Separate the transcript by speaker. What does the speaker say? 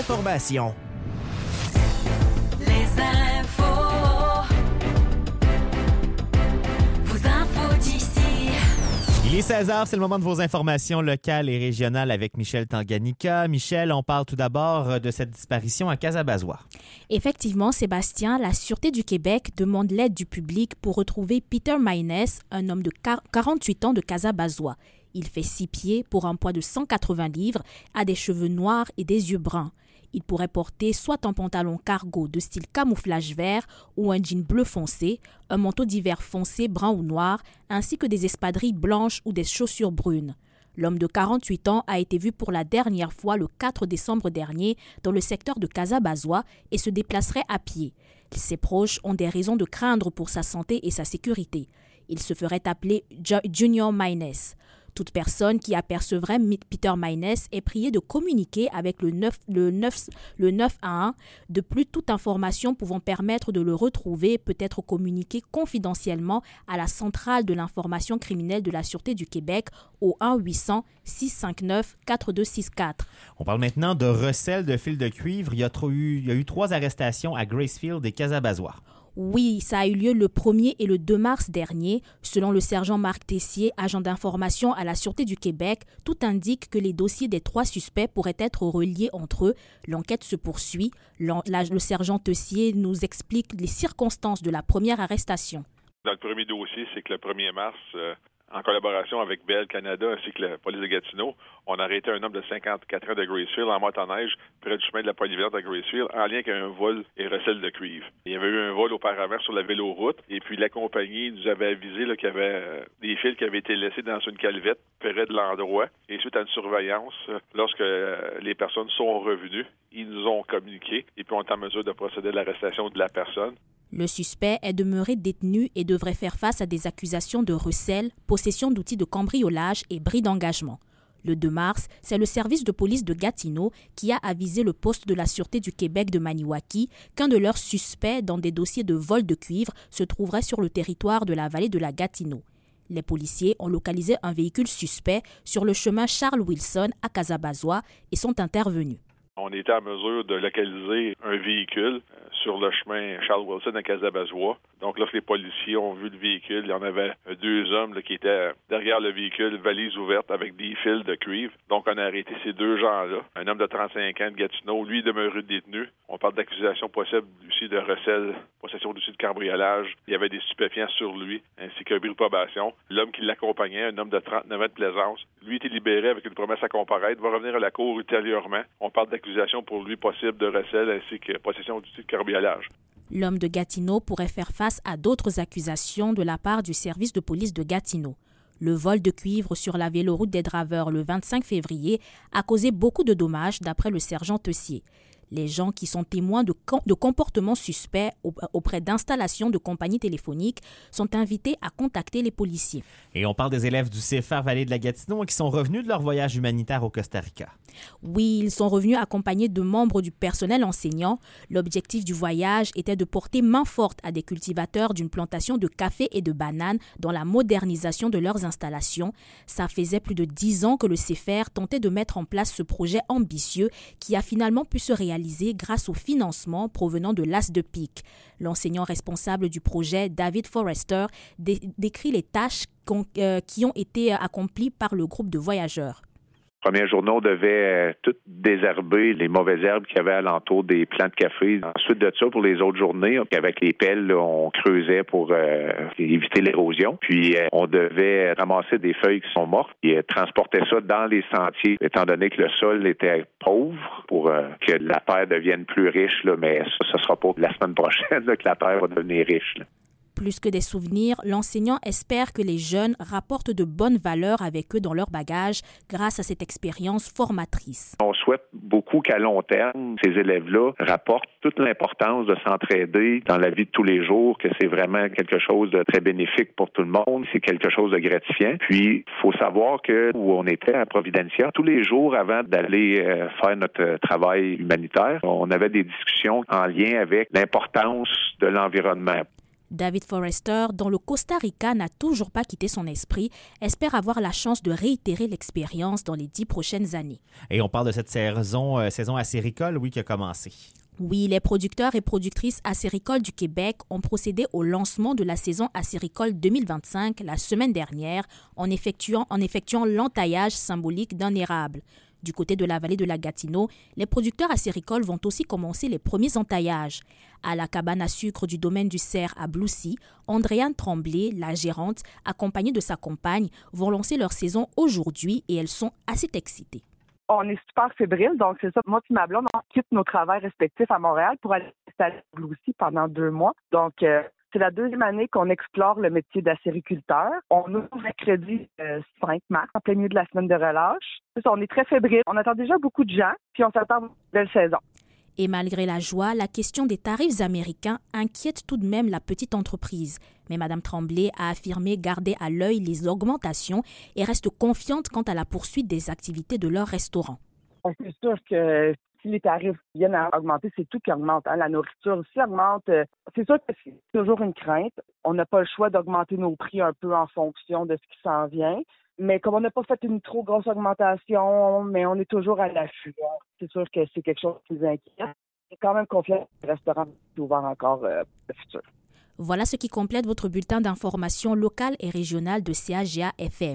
Speaker 1: l'information.
Speaker 2: Les infos. Vos infos d'ici.
Speaker 1: Il est 16h, c'est le moment de vos informations locales et régionales avec Michel Tanganyika. Michel, on parle tout d'abord de cette disparition à Casabazois.
Speaker 3: Effectivement, Sébastien, la Sûreté du Québec demande l'aide du public pour retrouver Peter Maynes, un homme de 48 ans de Casabazois. Il fait 6 pieds pour un poids de 180 livres, a des cheveux noirs et des yeux bruns. Il pourrait porter soit un pantalon cargo de style camouflage vert ou un jean bleu foncé, un manteau d'hiver foncé brun ou noir, ainsi que des espadrilles blanches ou des chaussures brunes. L'homme de 48 ans a été vu pour la dernière fois le 4 décembre dernier dans le secteur de Casabazois et se déplacerait à pied. Ses proches ont des raisons de craindre pour sa santé et sa sécurité. Il se ferait appeler Junior Maynes. Toute personne qui apercevrait Peter Maynes est priée de communiquer avec le 911. De plus, toute information pouvant permettre de le retrouver peut être communiquée confidentiellement à la centrale de l'information criminelle de la Sûreté du Québec au 1-800-659-4264.
Speaker 1: On parle maintenant de recel de fil de cuivre. Il y a eu 3 arrestations à Gracefield et Casabazois.
Speaker 3: Oui, ça a eu lieu le 1er et le 2 mars dernier. Selon le sergent Marc Tessier, agent d'information à la Sûreté du Québec, tout indique que les dossiers des 3 suspects pourraient être reliés entre eux. L'enquête se poursuit. Le sergent Tessier nous explique les circonstances de la première arrestation.
Speaker 4: Dans le premier dossier, c'est que le 1er mars, en collaboration avec Bell Canada ainsi que la police de Gatineau, on a arrêté un homme de 54 ans de Gracefield en motoneige près du chemin de la polyvalente à Gracefield en lien avec un vol et recel de cuivre. Il y avait eu un vol auparavant sur la véloroute et puis la compagnie nous avait avisé qu'il y avait des fils qui avaient été laissés dans une calvette près de l'endroit. Et suite à une surveillance, lorsque les personnes sont revenues, ils nous ont communiqué et puis on est en mesure de procéder à l'arrestation de la personne.
Speaker 3: Le suspect est demeuré détenu et devrait faire face à des accusations de recel, possession d'outils de cambriolage et bris d'engagement. Le 2 mars, c'est le service de police de Gatineau qui a avisé le poste de la Sûreté du Québec de Maniwaki qu'un de leurs suspects dans des dossiers de vol de cuivre se trouverait sur le territoire de la vallée de la Gatineau. Les policiers ont localisé un véhicule suspect sur le chemin Charles Wilson à Casabazois et sont intervenus.
Speaker 4: On était en mesure de localiser un véhicule sur le chemin Charles Wilson à Casabazois. Donc, lorsque les policiers ont vu le véhicule, il y en avait 2 hommes qui étaient derrière le véhicule, valise ouverte avec des fils de cuivre. Donc, on a arrêté ces 2 gens-là. Un homme de 35 ans de Gatineau, lui, demeuré détenu. On parle d'accusation possible aussi de recel, possession d'outils de cambriolage. Il y avait des stupéfiants sur lui, ainsi qu'un bris de probation. L'homme qui l'accompagnait, un homme de 39 ans de Plaisance, lui était libéré avec une promesse à comparaître, va revenir à la cour ultérieurement. On parle d'accusation pour lui possible de recel, ainsi que possession d'outils de cambriolage.
Speaker 3: L'homme de Gatineau pourrait faire face à d'autres accusations de la part du service de police de Gatineau. Le vol de cuivre sur la véloroute des Draveurs le 25 février a causé beaucoup de dommages d'après le sergent Tessier. Les gens qui sont témoins de comportements suspects auprès d'installations de compagnies téléphoniques sont invités à contacter les policiers.
Speaker 1: Et on parle des élèves du CFR Vallée de la Gatineau qui sont revenus de leur voyage humanitaire au Costa Rica.
Speaker 3: Oui, ils sont revenus accompagnés de membres du personnel enseignant. L'objectif du voyage était de porter main forte à des cultivateurs d'une plantation de café et de bananes dans la modernisation de leurs installations. Ça faisait plus de 10 ans que le CFR tentait de mettre en place ce projet ambitieux qui a finalement pu se réaliser grâce au financement provenant de l'ASDEPIC. L'enseignant responsable du projet, David Forrester, décrit les tâches qui ont été accomplies par le groupe de voyageurs.
Speaker 5: Première journée, on devait tout désherber les mauvaises herbes qu'il y avait alentour des plants de café. Ensuite de ça, pour les autres journées, avec les pelles, là, on creusait pour éviter l'érosion. Puis, on devait ramasser des feuilles qui sont mortes et transporter ça dans les sentiers, étant donné que le sol était pauvre pour que la terre devienne plus riche. Là, mais ça sera pas la semaine prochaine là, que la terre va devenir riche. Là.
Speaker 3: Plus que des souvenirs, l'enseignant espère que les jeunes rapportent de bonnes valeurs avec eux dans leur bagage grâce à cette expérience formatrice.
Speaker 5: On souhaite beaucoup qu'à long terme, ces élèves-là rapportent toute l'importance de s'entraider dans la vie de tous les jours, que c'est vraiment quelque chose de très bénéfique pour tout le monde, c'est quelque chose de gratifiant. Puis, il faut savoir que où on était à Providencia, tous les jours avant d'aller faire notre travail humanitaire, on avait des discussions en lien avec l'importance de l'environnement.
Speaker 3: David Forrester, dont le Costa Rica n'a toujours pas quitté son esprit, espère avoir la chance de réitérer l'expérience dans les 10 prochaines années.
Speaker 1: Et on parle de cette saison acéricole, oui, qui a commencé.
Speaker 3: Oui, les producteurs et productrices acéricoles du Québec ont procédé au lancement de la saison acéricole 2025 la semaine dernière en effectuant l'entaillage symbolique d'un érable. Du côté de la vallée de la Gatineau, les producteurs acéricoles vont aussi commencer les premiers entaillages. À la cabane à sucre du domaine du Cerf à Bloussy, Andréane Tremblay, la gérante, accompagnée de sa compagne, vont lancer leur saison aujourd'hui et elles sont assez excitées.
Speaker 6: On est super fébriles, donc c'est ça. Moi et ma blonde, on quitte nos travails respectifs à Montréal pour aller s'installer à Bloussy pendant 2 mois. Donc, c'est la 2e année qu'on explore le métier d'acériculteur. On ouvre mercredi 5 mars, en plein milieu de la semaine de relâche. C'est ça, on est très fébriles. On attend déjà beaucoup de gens, puis on s'attend à une belle saison.
Speaker 3: Et malgré la joie, la question des tarifs américains inquiète tout de même la petite entreprise. Mais Mme Tremblay a affirmé garder à l'œil les augmentations et reste confiante quant à la poursuite des activités de leur restaurant.
Speaker 6: C'est sûr que si les tarifs viennent à augmenter, c'est tout qui augmente. La nourriture aussi augmente. C'est sûr que c'est toujours une crainte. On n'a pas le choix d'augmenter nos prix un peu en fonction de ce qui s'en vient. Mais comme on n'a pas fait une trop grosse augmentation, mais on est toujours à l'affût. C'est sûr que c'est quelque chose qui nous inquiète. J'ai quand même confiance que le restaurant est ouvert encore le futur.
Speaker 3: Voilà ce qui complète votre bulletin d'information locale et régionale de CAGA FM.